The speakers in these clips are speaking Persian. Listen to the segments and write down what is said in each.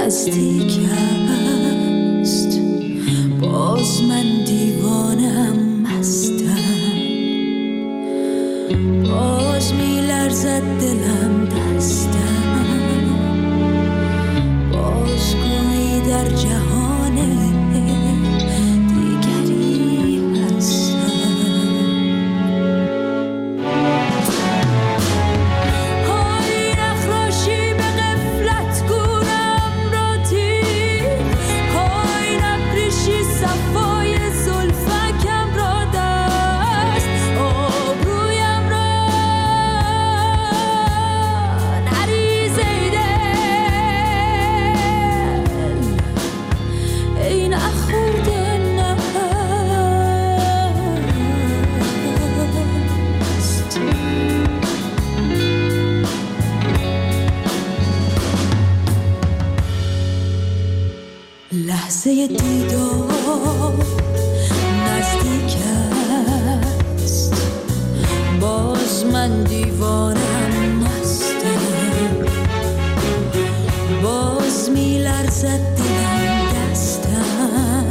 نزدیک است، باز من دیوانم مستم، باز میلرزد دلم دستم، باز گویی در جهان دیگری هستم. های نخراشی به غفلت گورم را تیر، های نپریشی صفای زلفکم را دست، آبرویم را نریز ای دل، ای نخورده نست. لحظه دیدار نزدیک است، باز من دیوانم مستم، باز میلرزد دلم دستم،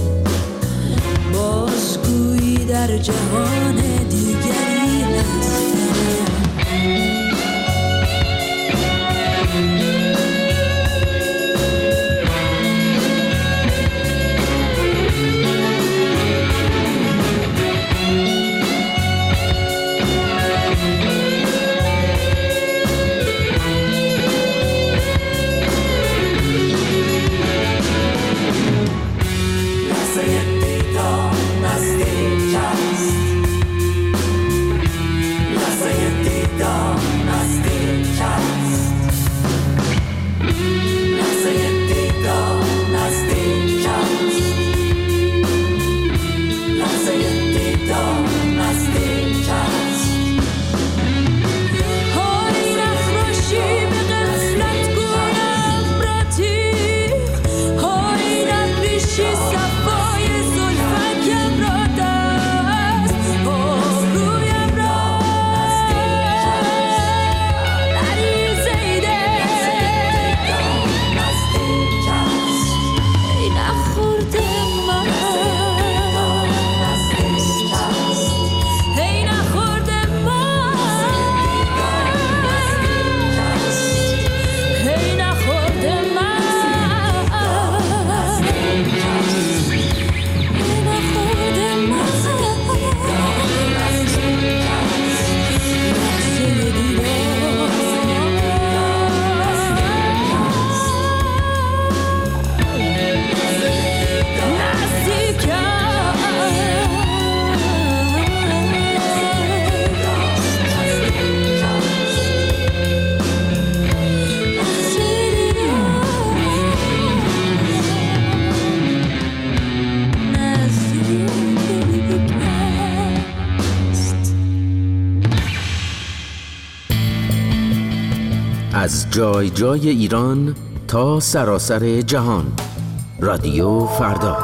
باز گویی در جهان دیگری هستم. از جای جای ایران تا سراسر جهان، رادیو فردا.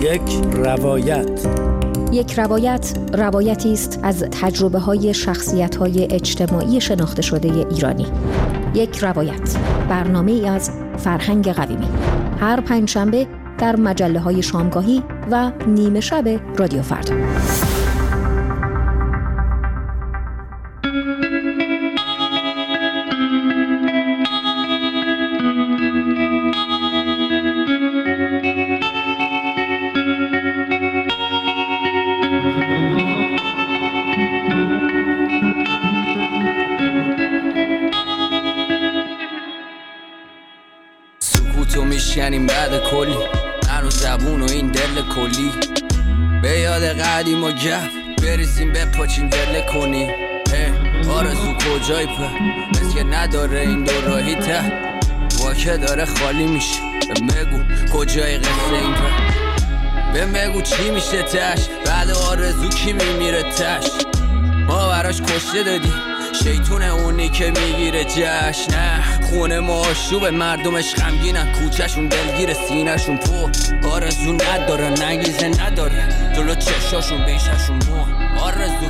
یک روایت روایتی است از تجربه‌های شخصیت‌های اجتماعی شناخته شده ایرانی. یک روایت، برنامه‌ای از فرهنگ قویمی. هر پنجشنبه در مجله‌های شامگاهی و نیمه شب رادیو فردا. سکوتو میشکنیم بعد کلی من و زبون و این دل کلی به یاد قدیم و گپ بریزیم بپاچیم دل کنی. آرزو کجای پر مثل که نداره این دو راهی ته واکه داره خالی میشه. بگو کجای قصه این پر بگو چی میشه تش بعد آرزو کی میمیره تش. ما براش کشته دادیم شیطون اونی که میگیره جشن. نه خونه ما آشوبه مردمش غمگینن کوچهشون دلگیر سینهشون پر آرزو نداره نگیزه نداره جلو چشاشون بیششون مو آرزو.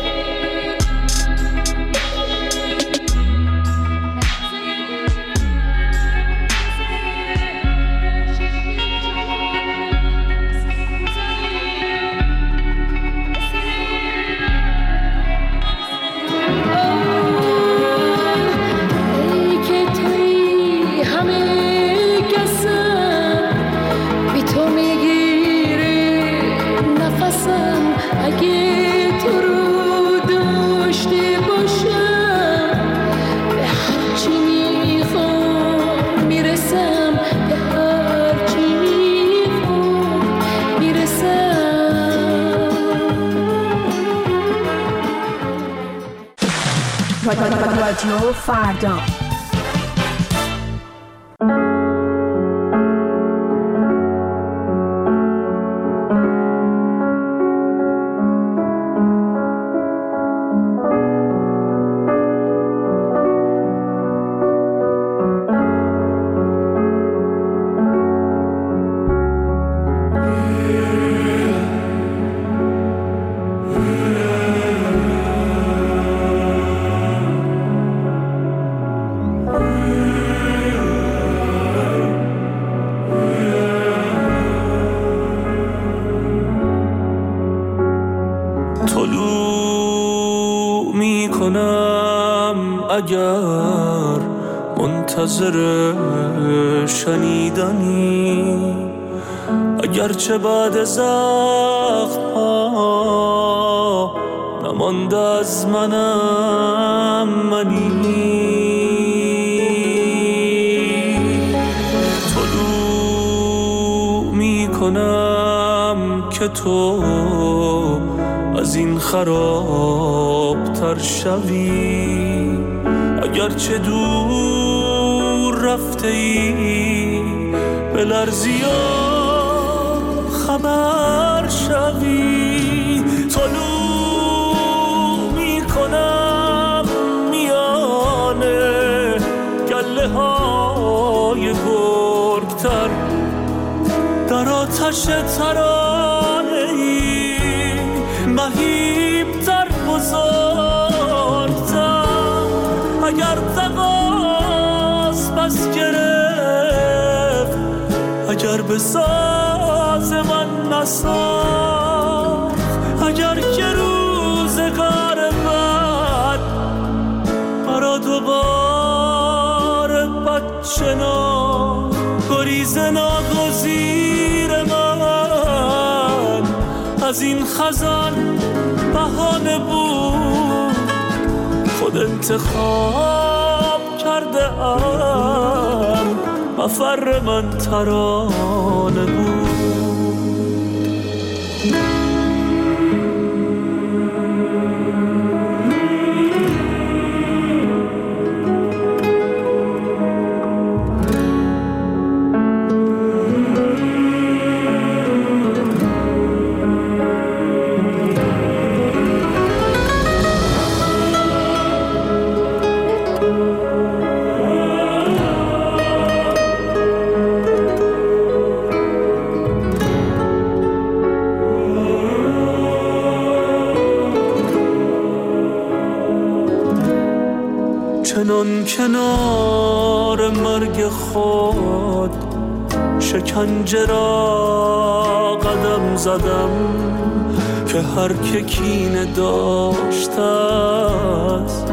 رادیو فردا. اگر منتظر شنیدنی اگرچه بعد زخم‌ها نمانده از منم منی طلوع میکنم که تو از این خرابتر شوی اگرچه دور رفته ای بلرزی و خبر شوی طلوع میکنم میانه گله های گرگتر در آتش ترانه ای مهیبتر بزرگتر اگر تقاس بس گرفت اگر به ساز من نساخت اگر که روزگار بد برا دوباره بد شناخت گریز ناگزیر من از این خزان بهانه بود خود انتخاب کرده ام مفر من ترانه بود. چنان کنار مرگ خود شکنجه را قدم زدم که هر که کینه داشته است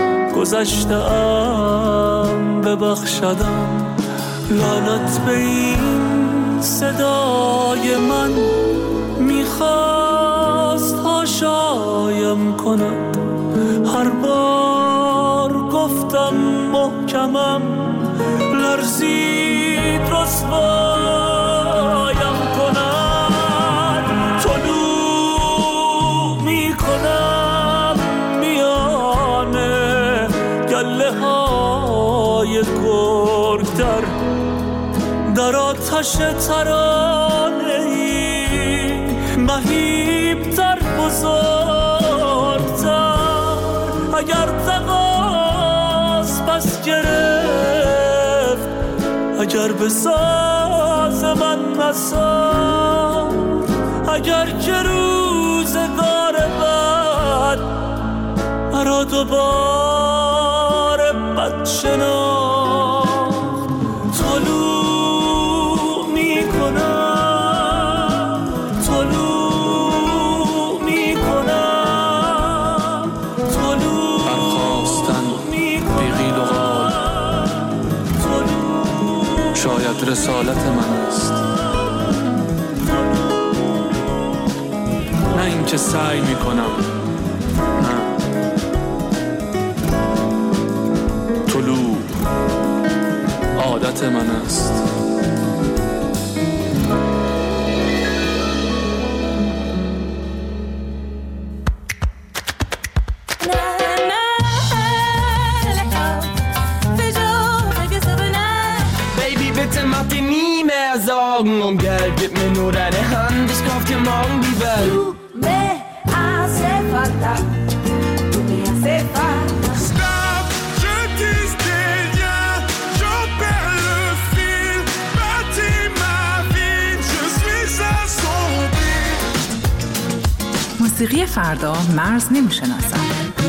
گذشته‌ام ببخشدم. لعنت به این صدای من میخواست هاشایم کند. هر بار گفتم محکمم لرزید رسوایم کند. طلوع میکنم میانه گله های گرگتر در آتش ترانه ای مهیبتر بزرگتر. اگر تقاس پس گرفت اگر به ساز من نساد اگر که روزگار بد مرا دوباره بد شناخت. طلوع میکنم طلوع میکنم طلوع برخواستن بیغیل و غال شاید رسالت من است، نه اینکه سعی میکنم. نه، طلوع عادت من است. Um Geld, gib mir nur deine Hand, ich kauf dir morgen die Welt. Tu me hace falta, tu me hace falta. Stop, je tisse des liens, j'en perds le fil. Bâtis ma vie, je suis assombri. موسیقی فردا مرز نمیشناسد.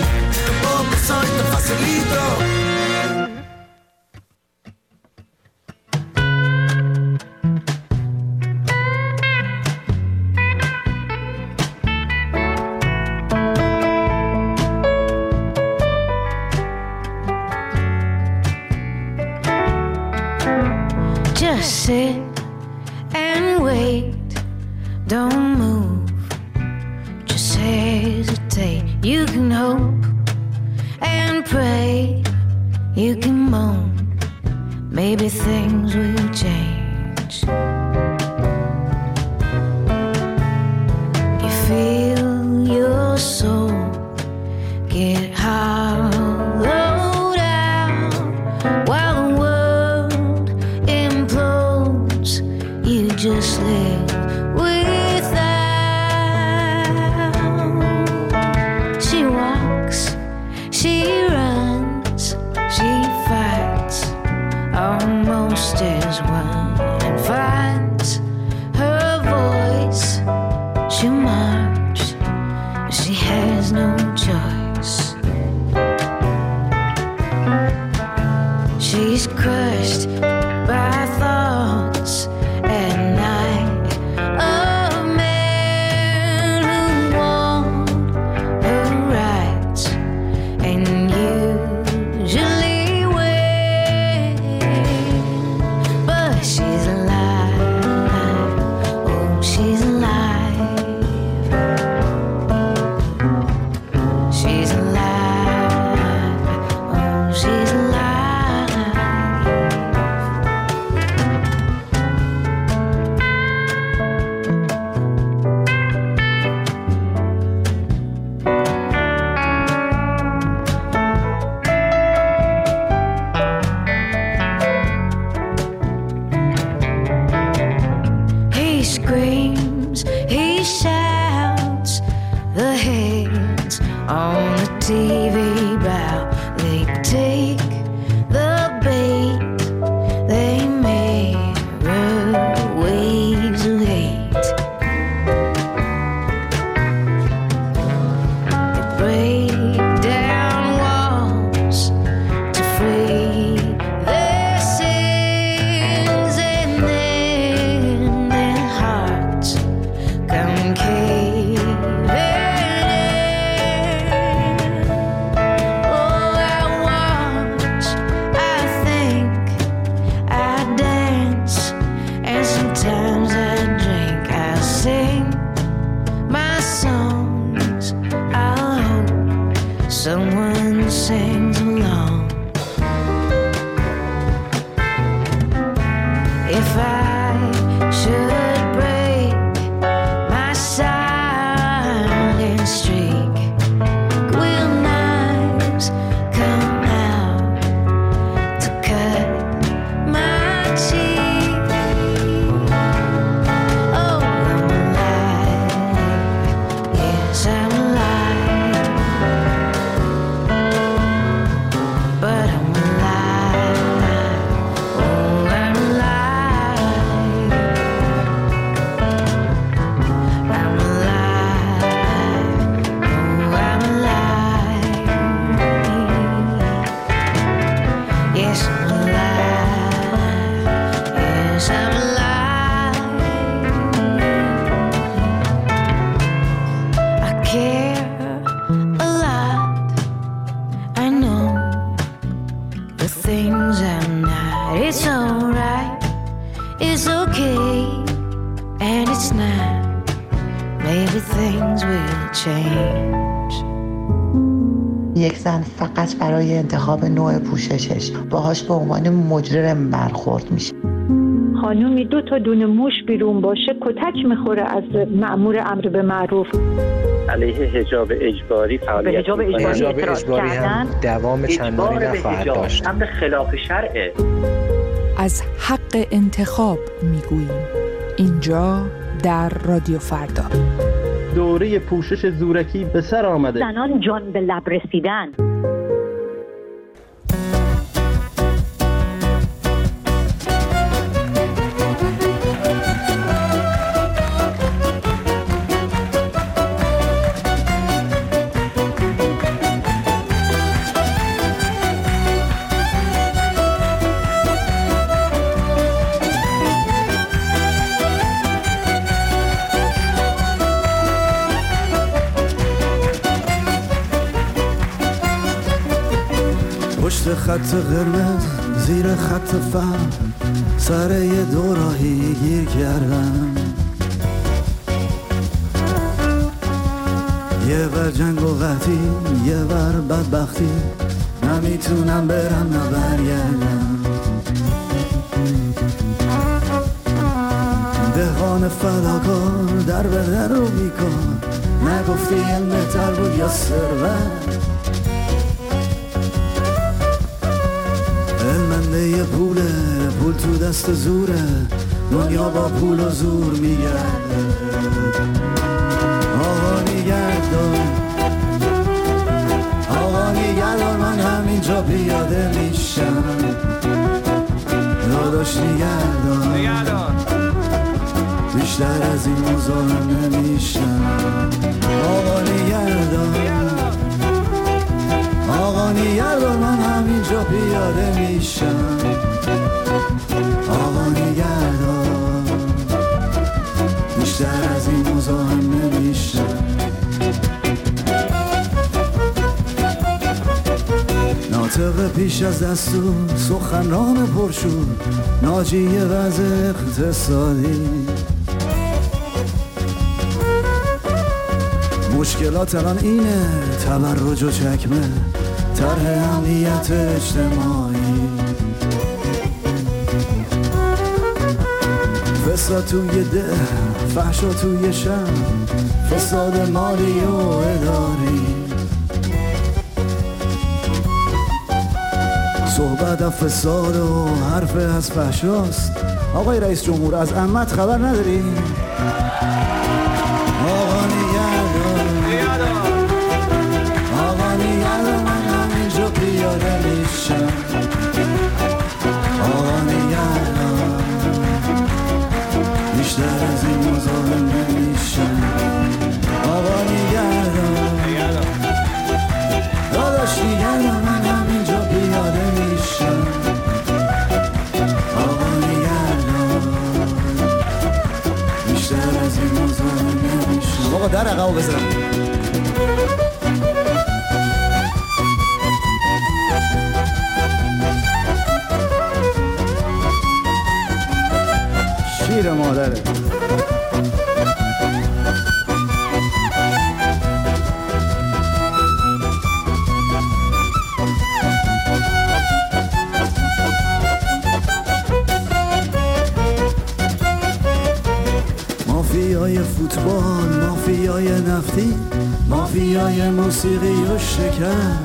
Just sit and wait, don't move, just hesitate. You can hope and pray, you can moan, maybe things will change. You feel your soul get hollowed out while the world implodes. You just live without. She walks, she runs, she fights, almost as one, and finds her voice. She'll march, she has no choice. She's crushed by thoughts at night of men who want her rights and usually win. But she's alive, oh she's alive. She's alive, oh she's alive. یک زن فقط برای انتخاب نوع پوششش باهاش به عنوان مجرم برخورد میشه. خانومی 2 تا دونه موش بیرون باشه کتک میخوره از مأمور امر به معروف. علیه حجاب اجباری فعالیت حجاب اجباری هم دوام چندانی نخواهد داشت. امر خلاف شرعه. از حق انتخاب میگوییم اینجا در رادیو فردا. دوره پوشش زورکی به سر آمده. زنان جان به لب رسیدن. پشت خط قرمز زیر خط فهم سر یه دوراهی گیر کردم. یه ور جنگ و قحطی یه ور بدبختی، نمیتونم برم نه برگردم. دهان فداکار در به در رو بیکار، نگفتی علم بهتر بود یا ثروت. علمنده پوله، پول تو دست زوره، دنیا با پول و زور میگرده. آقا نگهدار، آقا نگهدار، من همینجا پیاده میشم. داداش نگهدار، بیشتر از این مزاحم نمیشم. آقا نگهدار، آقا نگهدار، من همینجا پیاده میشم. آقا نگهدار، بیشتر از این مزاحم نمیشم. ناطق پیش از دستور، سخنران پرشور، ناجی وضع اقتصادی. مشکلات الان اینه، تبرج و چکمه، طرح امنیت اجتماعی. فساد توی ده، فحشا توی شهر، فساد مالی و اداری. صحبت از فساد و حرف از فحشاست. آقای رئیس جمهور از عمت خبر نداری؟ آقا نگهدار، آقا نگهدار، من همینجا پیاده میشم. آقا نگهدار، بیشتر از این مزاحم نمیشم. آقا نگهدار، داداش نگهدار، من همینجا پیاده میشم. آقا نگهدار، بیشتر از این مزاحم نمیشم. آقا در عقب بزن. شیر مادره. مافیای فوتبال، مافیای نفتی، مافیای موسیقی و شکر.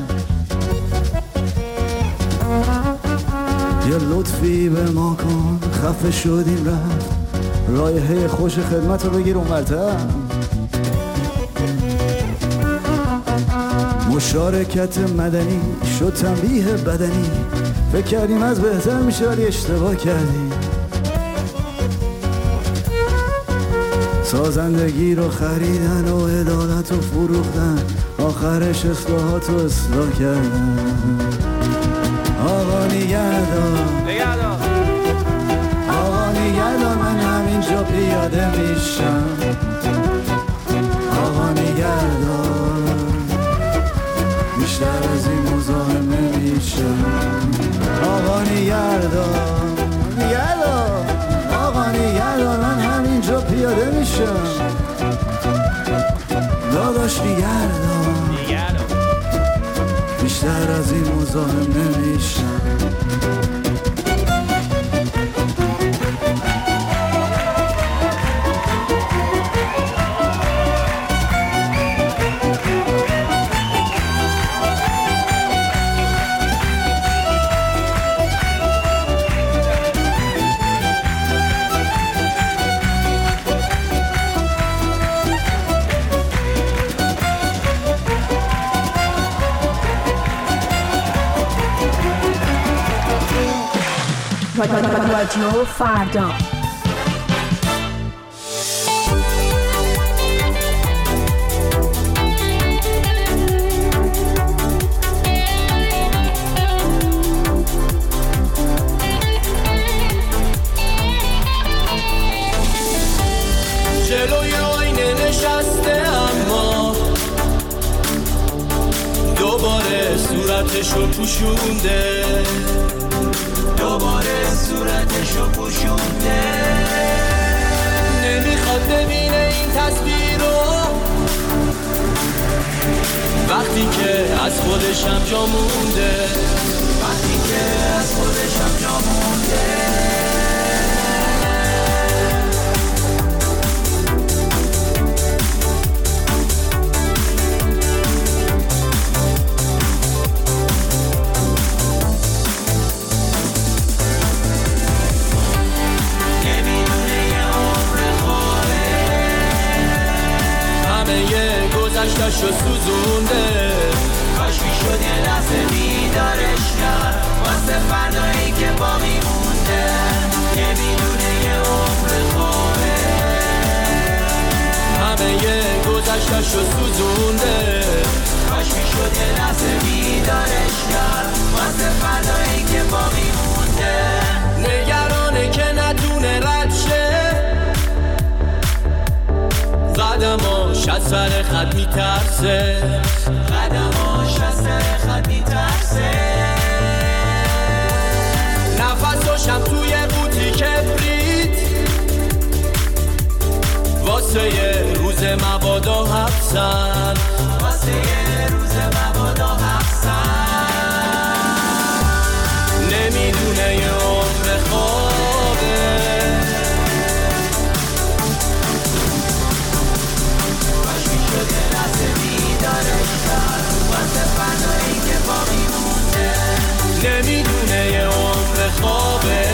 یه لطفی به ما کن، خفه شدیم رفت، رایحه خوش خدمت رو بگیر اونورتر. مشارکت مدنی شد تنبیه بدنی، فکر کردیم از بهتر میشه ولی اشتباه کردیم. سازندگی رو خریدن و عدالت رو فروختن، آخرش اصلاحات رو اصلاح کردن. آقا نگهدار آقا نگهدار من همینجا پیاده میشم آقا نگهدار بیشتر از این مزاحم نمیشم آقا نگهدار آقا نگهدار من همینجا پیاده میشم داداش نگهدار بیشتر از این مزاحم نمیشم رادیو فردا جلوی آینه نشسته اما دوباره صورتشو پوشونده صورتشو پوشونده نمیخواد ببینه این تصویر رو وقتی که از خودشم جا مونده گذشتشو سوزونده کاش میشد یه لحظه بیدارش کرد واسه فردایی که باقی مونده نمیدونه یه عمر خوبه همه یه گذشتشو سوزونده کاش میشد یه لحظه بیدارش کرد واسه فردایی که باقی مونده نگرانه که نتونه رد شه قدماش از سر خط میترسه نفساشم توی قوطی کبریت واسه یه روز مبادا حبسن نمیدونه یه عمر خوابه نمیدونه یه عمر خوابه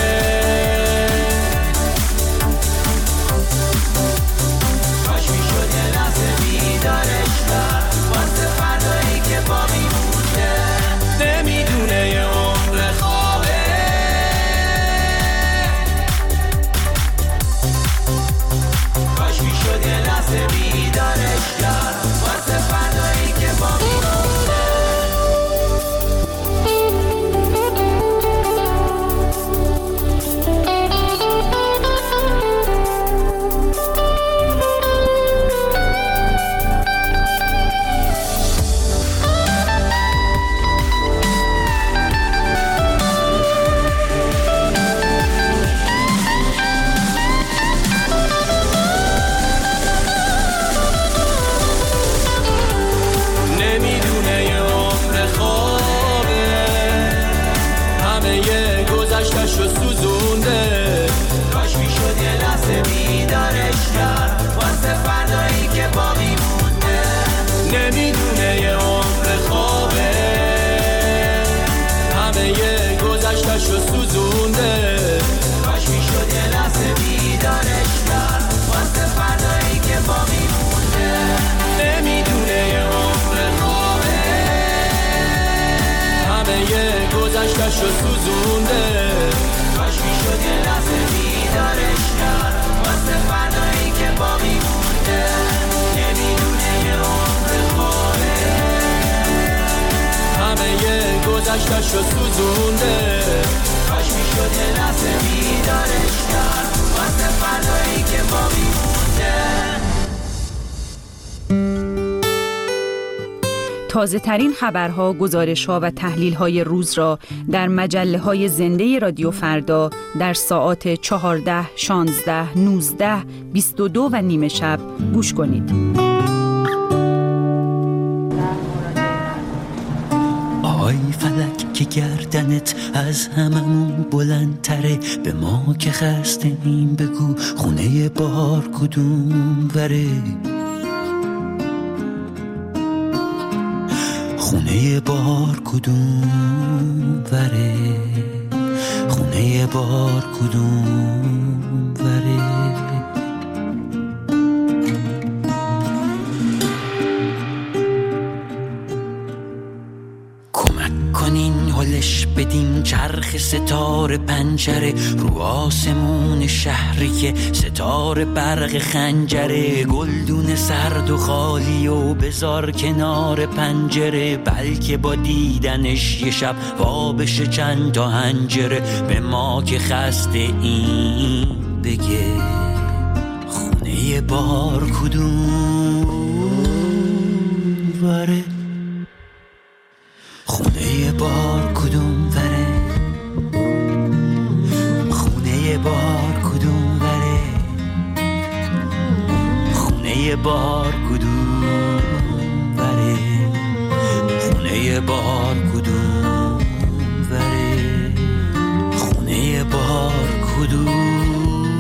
کاش میشد یه لحظه بیدارش کرد واسه فردایی که باقی مونده نمیدونه یه عمر خوابه کاش میشد یه لحظه بیدارش کرد واسه فردایی که باقی مونده گذشتشو سوزونده کاش میشد یه لحظه بیدارش کرد واسه فردایی که باقی مونده نمیدونه یه عمر خوابه همه یه گذشتشو سوزونده کاش میشد یه لحظه بیدارش کرد واسه فردایی که باقی مونده نمیدونه یه عمر خوابه همه یه گذشتشو سوزونده کاش آتشو سوزونده کاش میشد یه لحظه بیدارش کرد واسه فردایی که باقی مونده. تازه ترین خبرها، گزارش‌ها و تحلیل‌های روز را در مجله‌های زنده رادیو فردا در ساعات 14، 16، 19، 22 و نیم شب گوش کنید. آی فلک که گردنت از هممون بلندتره، به ما که خسته‌ایم بگو خونه بار کدوم وره، خونه بار کدوم وره، خونه بار کدوم وره. کمک کنین هلش بدیم چرخ ستاره پنجره، رو آسمون شهری که ستاره برق خنجره، گلدون سرد و خالی و بذار کنار پنجره، بلکه با دیدنش یه شب وا بشه چند تا هنجره، به ما که خسته این بگه خونه بار کدوم وره، خونه بار کدوم وره، خونه بار کدوم وره، خونه بار کدوم وره، خونه بار کدوم وره، خونه بار کدوم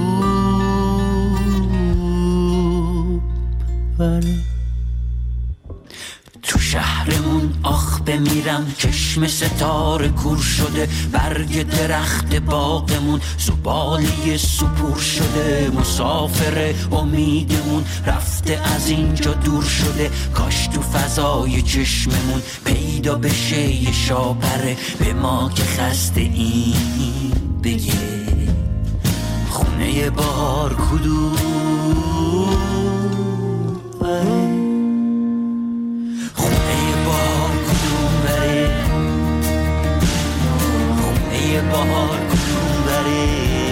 وره. تو شهرمون آخ بمیرم، چشم ستاره کور شده، برگ درخت باغمون زباله سپور شده، مسافر امیدمون رفته از اینجا دور شده، کاش تو فضای چشممون پیدا بشه یه شاپره، به ما که خسته این بگه خونه بار کدوم وره، بهار کدوم بره،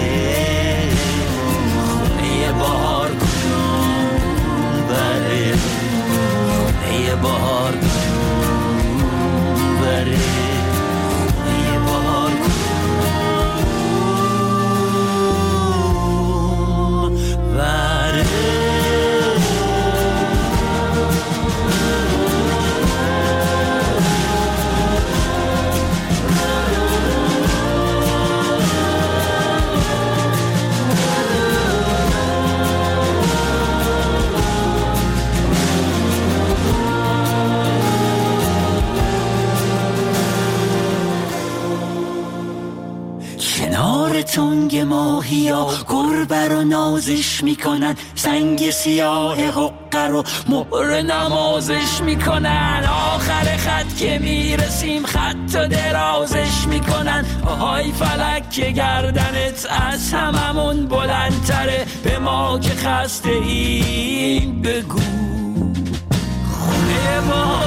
خونه بهار کدوم بره، خونه بهار کدوم بره، خونه بهار کدوم بره. تنگ ماهیا گربه رو نازش میکنن، سنگ سیاه حقه رو مهر نمازش میکنن، آخر خط که میرسیم خط و درازش میکنن، آهای فلک که گردنت از هممون بلندتره، به ما که خسته ایم بگو خونه ما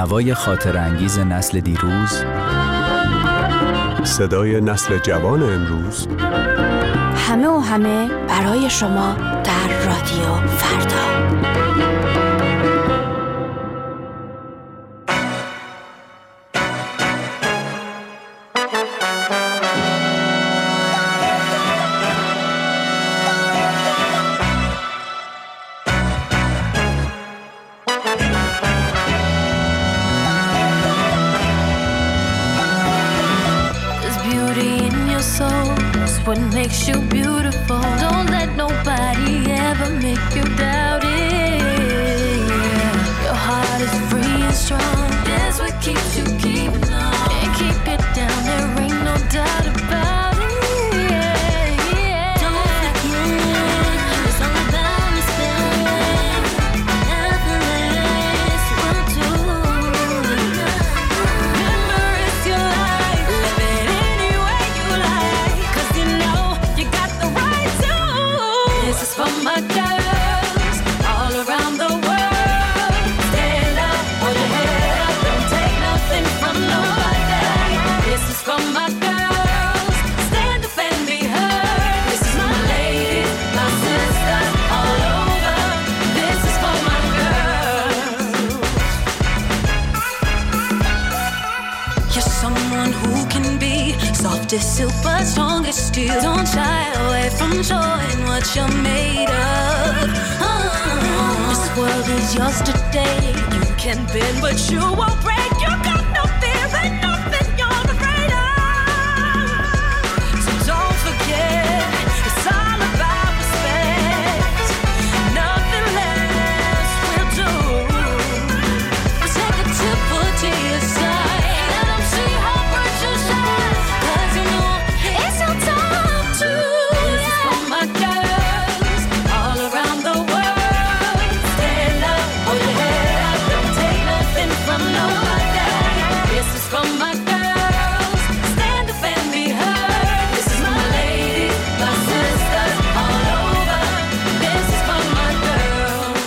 هوای خاطرانگیز نسل دیروز، صدای نسل جوان امروز، همه برای شما در رادیو فردا. What makes you beautiful? Don't let nobody ever make you doubt it. Your heart is free and strong. That's what keeps you keeping on. Can't keep it down, there ain't no doubt about it. Don't forget, it's all about respect. Nothing less will do. Remember, it's your life. Live it any way you like. This is for my girls all around the world. Stand up, hold your head up, don't take nothing from nobody. This is for my girls, stand up and be heard. This is my ladies, my sisters all over. This is for my girls. You're someone who can be soft as silk but strong as steel. Don't shy away from showing what you're made of. This world is yours today. You can bend but you won't break. You got no fear and nothing you're afraid of. So don't forget, it's all about respect. Nothing less will do. Take a tip to your side. Let them see how bright you shine. 'Cause you know it's your time to. This is for my girls all around the world. Stand up, hold your head up, don't take nothing from nobody. This is for my girls, stand up and be heard. This is my ladies, my sisters all over. This is for my girls.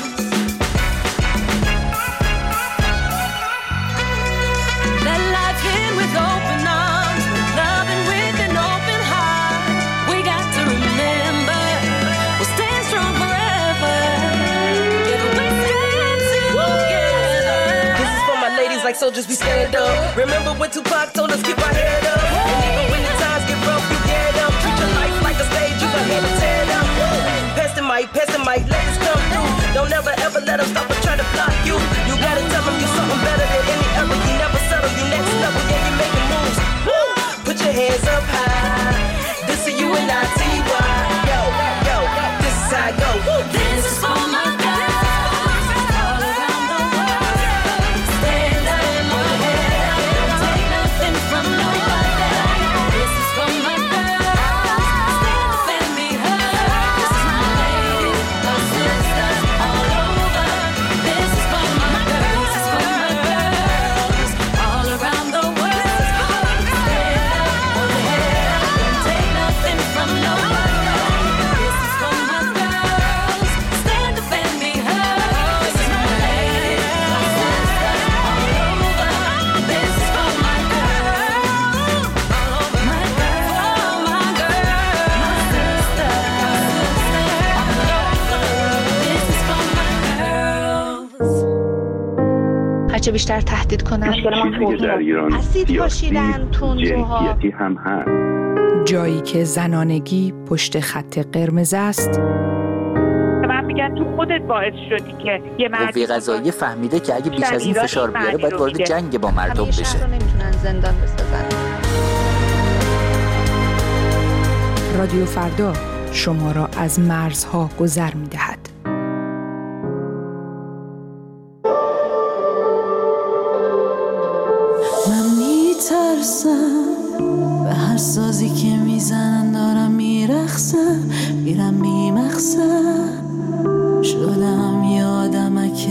Let life in with open arms, loving with an open heart. We got to remember, we'll stand strong forever. Together we stand together. This is for my ladies like soldiers, we stand up. Remember when Tupac told us keep our head up. And even when the times get rough, you get up. Treat your life like a stage, you got hand to tear it up. Pest and might, ladies come through. Don't ever ever let them stop or try to block you. You gotta tell them you're something better than any other. You never settle, you next level, yeah, you making moves. Woo! Put your hands up high. This is you and I, T.Y. Yo, yo, this is how I go. Woo! This is for my girls all around the world. Stand up, hold your head up, don't take nothing from nobody. This is for my girls, stand up and be heard. This is my ladies, my sisters all over. This is for my girls, all around the world. Stand up, hold your head up, don't take nothing from nobody. This is for my girls, stand up and be heard. This is my ladies, my sisters all over. This is for my girls, all over my girl, my girl, my sister, This is for my girls. هرچه بیشتر تهدید کنن چیزی که در ایران اسید پاشیدن تندروها جنسیتی هم هست. جایی که زنانگی پشت خط قرمز است. من میگن تو خودت باعث شدی که یه قوه قضاییه فهمیده که اگه بیش از این فشار بیاره باید وارد جنگ با مردم بشه. شهر رو نمیتونن زندان بسازن. رادیو فردا شما را از مرزها گذر می‌دهد. من میترسم به هر سازی که میزنن دارم میرخصم میرم بیمقصد شدم یه آدمک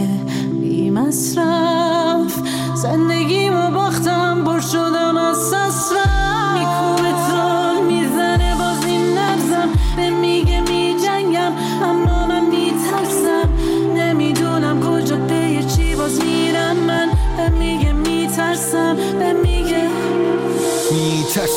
بی‌مصرف زندگیمو باختم بر شدم از سسرم میکوبه تون میزنه باز این نفسم به میگه میجنگم اما من میترسم نمیدونم کجا به چی باز میرم من به میگه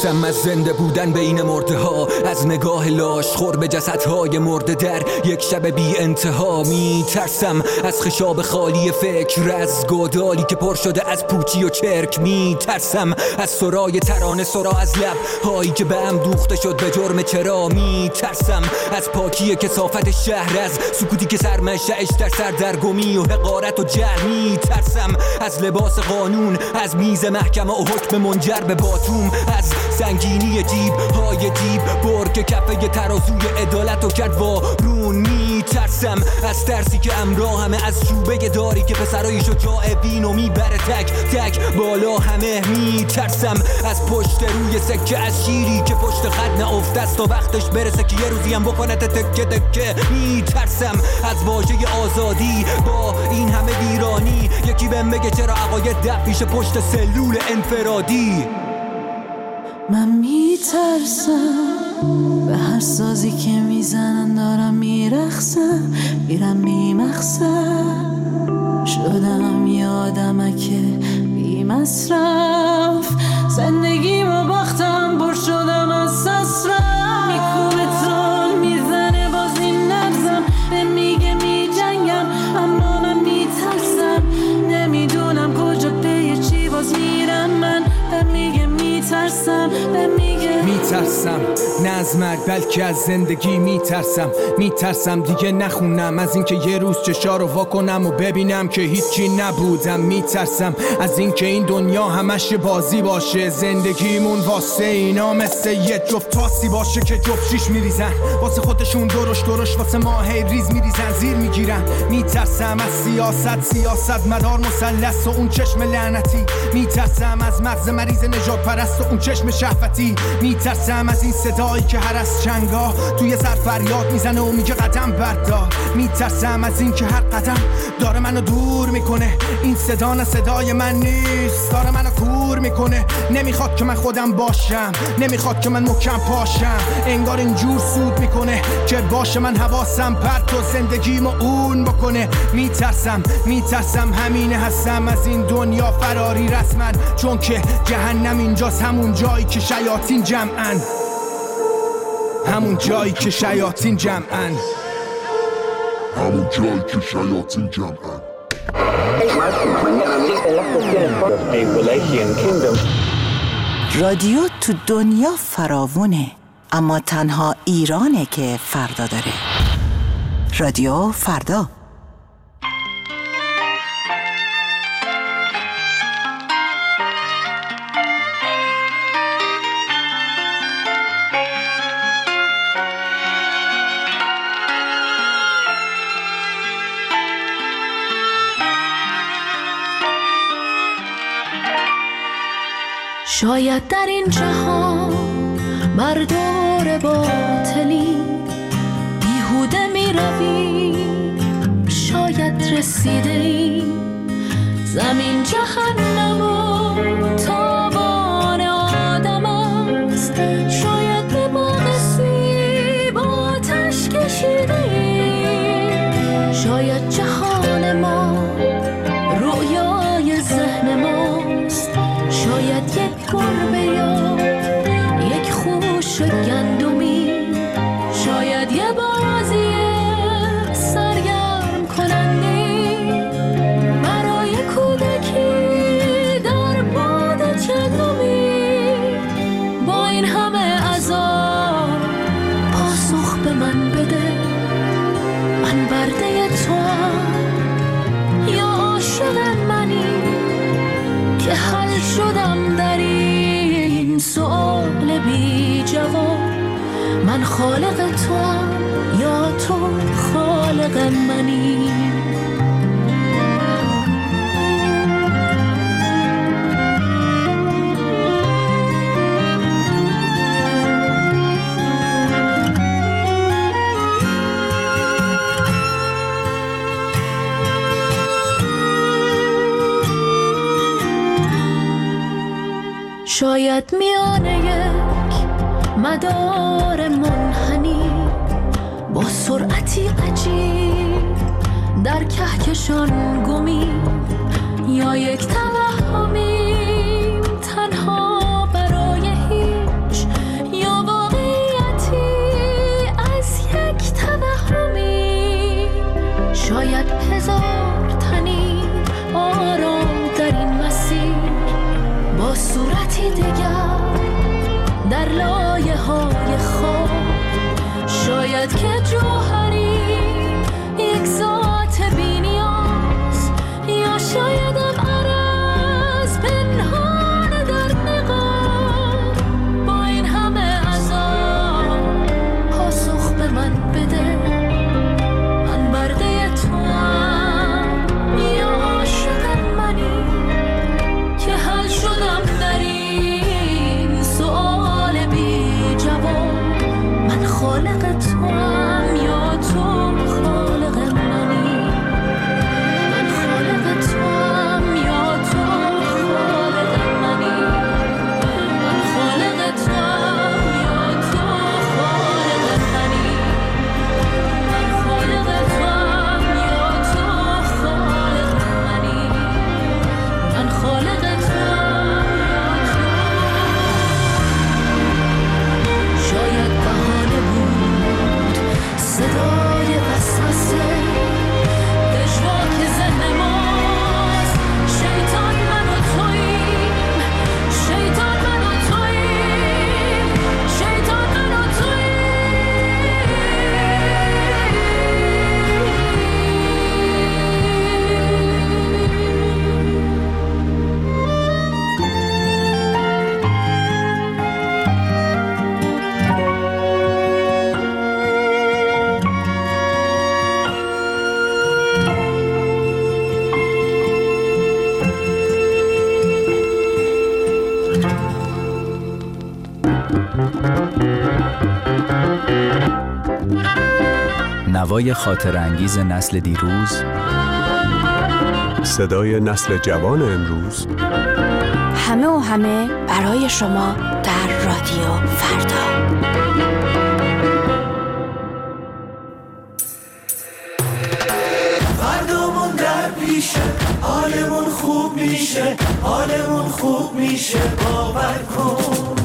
میترسم از زنده بودن بین مرده ها، از نگاه لاش خور به جسدهای مرده در یک شب بی انتها. میترسم از خشاب خالی فکر، از گودالی که پر شده از پوچی و چرک. میترسم از سرای ترانه، سرا از لب هایی که به هم دوخته شد به جرم چرا. میترسم از پاکی کثافت شهر، از سکوتی که سرمشه‌اش در سردرگمی و حقارت و جهل. میترسم از لباس قانون، از میز محکمه و حکم منجر به باتوم، از سنگینی جیب های دیب برگ کفه ترازوی عدالت و کرد وارون. میترسم از ترسی که امراه همه، از شوبه داری که پسرای شجاع بینو میبره تک تک بالا همه. میترسم از پشت روی سکه، از شیری که پشت خط نافته است تا وقتش برسه که یه روزی هم بکنه تکه تکه. میترسم از واژه آزادی با این همه ویرانی، یکی بهم بگه چرا عقاید دب پیش پشت سلول انفرادی. من میترسم به هر سازی که میزنن دارم میرخصم، میرم میمخصم، شدم یادمک بی مصرف، زندگیمو باختم بر شدم از سسرم، میکوبه تون میزنه باز این نبزم، به میگه میجنگم اما من میترسم، نمیدونم کجا پی چی باز میرم من، به میگه میترسم، به میگه میترسم نه از مرگ بلکه از زندگی. میترسم دیگه نخونم از اینکه یه روز چشا رو واکنم و ببینم که هیچی نبودم. میترسم از اینکه این دنیا همش بازی باشه، زندگیمون واسه اینا مثل یه جفت تاسی باشه که جفت شیش میریزن واسه خودشون، درش واسه ما هی ریز میریزن زیر میگیرن. میترسم از سیاست مدار مثلث و اون چشم لعنتی. میترسم از مغز مریض نجات پرست و اون چشم شهوتی. میترسم از این صدایی که هر از چنگا توی سر فریاد میزنه و میگه قدم بردار. میترسم از این که هر قدم داره منو دور میکنه، این صدا نه صدای من نیست، داره منو کور میکنه. نمیخواد که من خودم باشم، نمیخواد که من محکم پاشم، انگار اینجور سود میکنه که باشه من حواسم پرت و زندگیمو اون بکنه. میترسم همینه هستم از این دنیا فراری رسما، چون که جهنم اینجاست، همون جایی که شیاطین جمعن، همون جایی که شیاطین جمعن، همون جایی که شیاطین جمعن. رادیو تو دنیا فراوونه، اما تنها ایرانه که فردا داره. رادیو فردا. شاید در این جهان بر دور باطلی بیهوده می روی، شاید رسیده ای زمین جهنم و تاوان آدم است، شاید به باغ سیب آتش کشیده ای، شاید جهان ما رویای ذهن ماست، شاید یک گربه یا یک خوش گندمی، شاید یه بازی سرگرم کننده برای کودکی در باد چندمی. با این همه عذاب پاسخ به من بده، من برده توام یا عاشق منی که حل شدم در این سؤال بی جواب. من خالق توام یا تو خالق منی. شاید میانه یک مدار منحنی با سرعتی عجیب در کهکشان گمی، یا یک توهمی تنها برای هیچ شاید هزار تنی آرام در این مسیر با صورتی دیگر در لایه های خواب، شاید که جوهری یک ذات بی نیاز، یا شایدم عرض پنهان در نقاب. با این همه عذاب پاسخ به من بده، من برده توام یا عاشق منی که حل شدم در این سؤال بی جواب. من خالق توام یا تو خالق منی، من خالق توام یا تو خالق منی، من خالق توام یا تو خالق منی، من خالق توام یا تو خالق منی، من خالق توام یا تو. شاید بهانه بود صدای وسوسه، پژواک ذهن ماست، شیطان من و توییم، شیطان من و توییم، شیطان من و نوای خاطر انگیز نسل دیروز، صدای نسل جوان امروز، همه و همه برای شما در رادیو فردا. فردامون در پیشه، حالمون خوب میشه، حالمون خوب میشه، باور کن.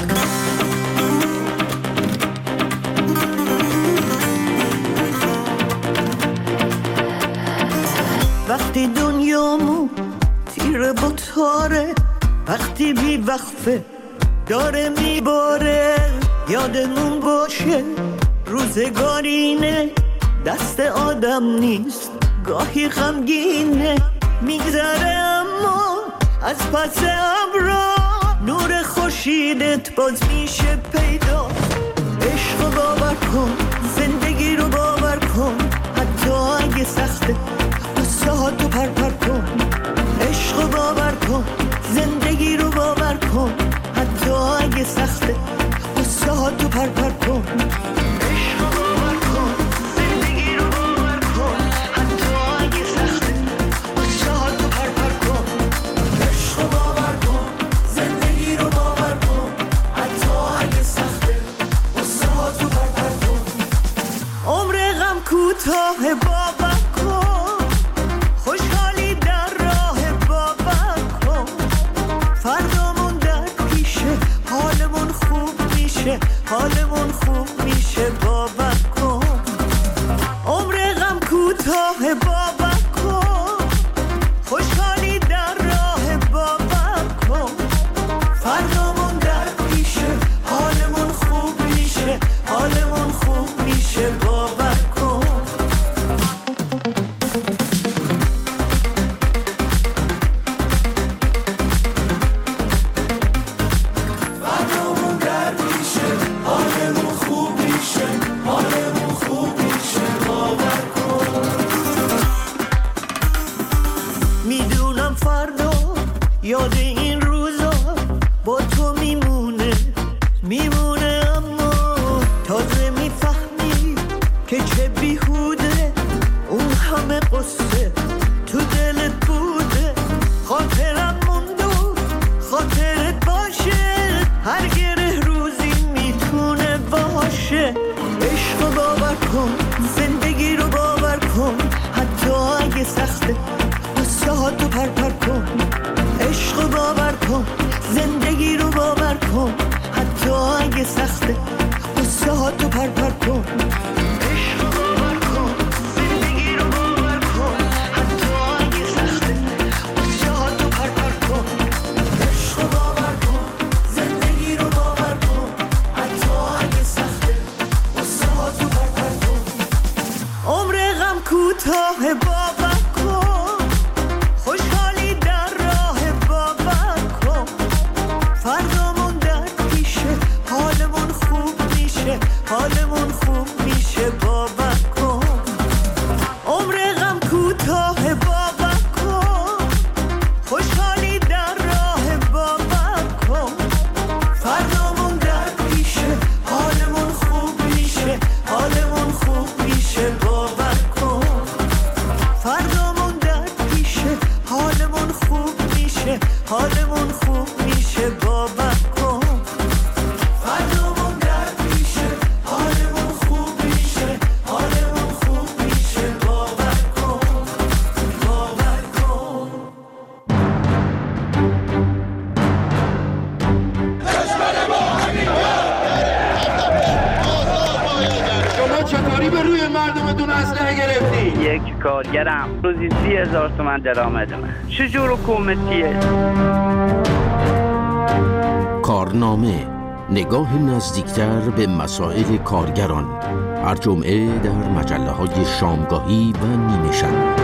وقتی دنیامون تیره با تاره، وقتی بی وقفه داره میباره، یادمون باشه روزگارینه، دست آدم نیست، گاهی غمگینه، میگذره اما از پس ابرا نور خورشیدت باز میشه پیدا. عشق رو باور کن، زندگی رو باور کن، حتی اگه سخته قصه ها تو پر کن. عشق رو باور کن، زندگی رو باور کن، حتی اگه سخته قصه ها تو پر کن. عشق رو باور کن، زندگی رو باور کن، حتی اگه سخته قصه ها تو پر کن. عشق رو باور کن، زندگی رو باور کن، حتی اگه سخته قصه ها تو پر کن. عمر غم کوتاه باور کن، خوشحالی در راه باور کن. فردامون در پیشه، حالمون خوب میشه، حالمون خوب میشه، باور کن. عمر غم کوتاه باور کن، خوشحالی در راه باور کن. فردامون در پیشه، حالمون خوب میشه، حالمون خوب میشه، باور کن. فردامون در پیشه، حالمون خوب میشه، حالمون خوب میشه، باور کن. میدونم فردا یاد این روزا با تو میمونه، میمونه، اما تازه میفهمی که چه بیهوده اون همه قصه تو دلت بوده. خاطرم موندو خاطرت باشه، هر گره روزی میتونه باشه. عشق رو باور کن، زندگی رو باور کن، حتی اگه سخته قصه ها تو پر کن. عشق رو باور کن، زندگی رو باور کن، حتی اگه سخته قصه ها تو پر کن. عشق رو باور کن، زندگی رو باور کوتاه باور کن، خوشحالی در راه باور کن، فردامون در پیشه، حالمون خوب میشه، حالمون خوب میشه، باور کن. عمر غم کوتاه باور کن، خوشحالی در راه باور کن، فردامون در پیشه، حالمون خوب میشه، حالمون خوب میشه، باور کن. فردامون در پیشه، حالمون خوب میشه، حالمون خوب میشه، باور کن. فردامون در پیشه، حالمون خوب میشه، حالمون خوب میشه، باور کن، باور کن. شما چطوری به روی مردمتون اسلحه گرفتی؟ یک کارگرم روزی 30,000 تومان درآمدمه. چجور حکومتیه؟ کارنامه، نگاه نزدیکتر به مسائل کارگران، هر جمعه در مجله‌های شامگاهی و نیمه شب.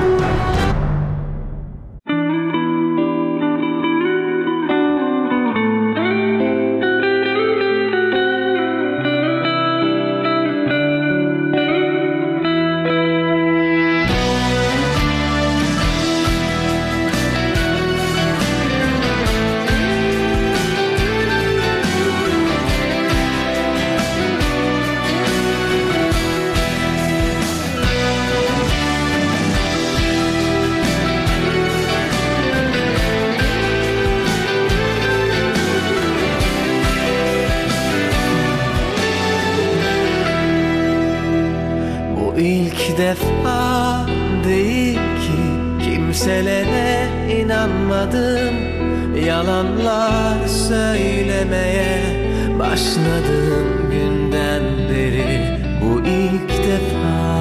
defa değil ki kimselere inanmadım. Yalanlar söylemeye başladım günden beri bu ilk defa.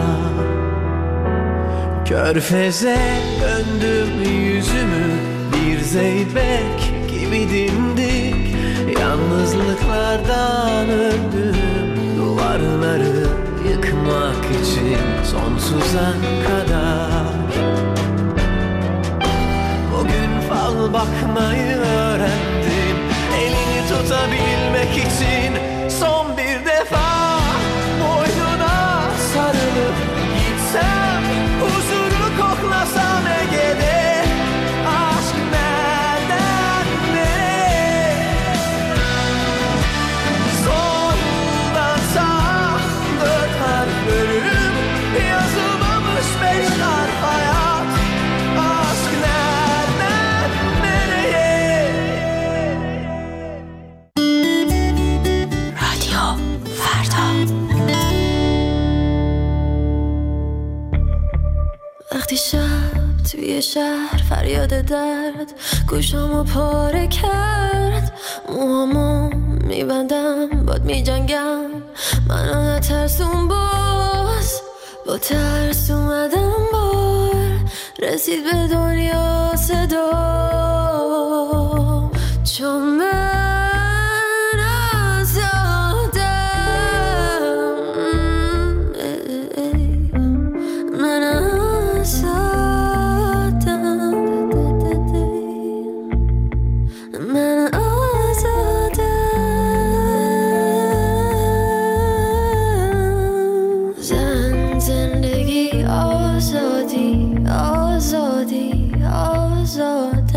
Körfeze döndüm yüzümü, bir zeybek gibi dimdik. Yalnızlıklardan öldüm, duvarları yıkmak için sonsuza kadar. Bugün fal bakmayı öğrendim, elini tutabilmek için son bir defa boynuna sarılıp gitsem, huzuru koklasam Ege'de. Aşk nereden nereye? Soldan sağ 4 harf bölüm, yazılmamış 5 harf hayat. Aşk nereden nereye? رادیو فردا. وقتی شب توی شهر فریاد درد گوشامو پاره کرد، موهامو میبندم باد میجنگم، منو نترسون باز. با ترس اومدم بار رسید به دنیا صدا، چون من آزادم، من آزادم، من آزادم. زندگی آزادی آزادی آزادم.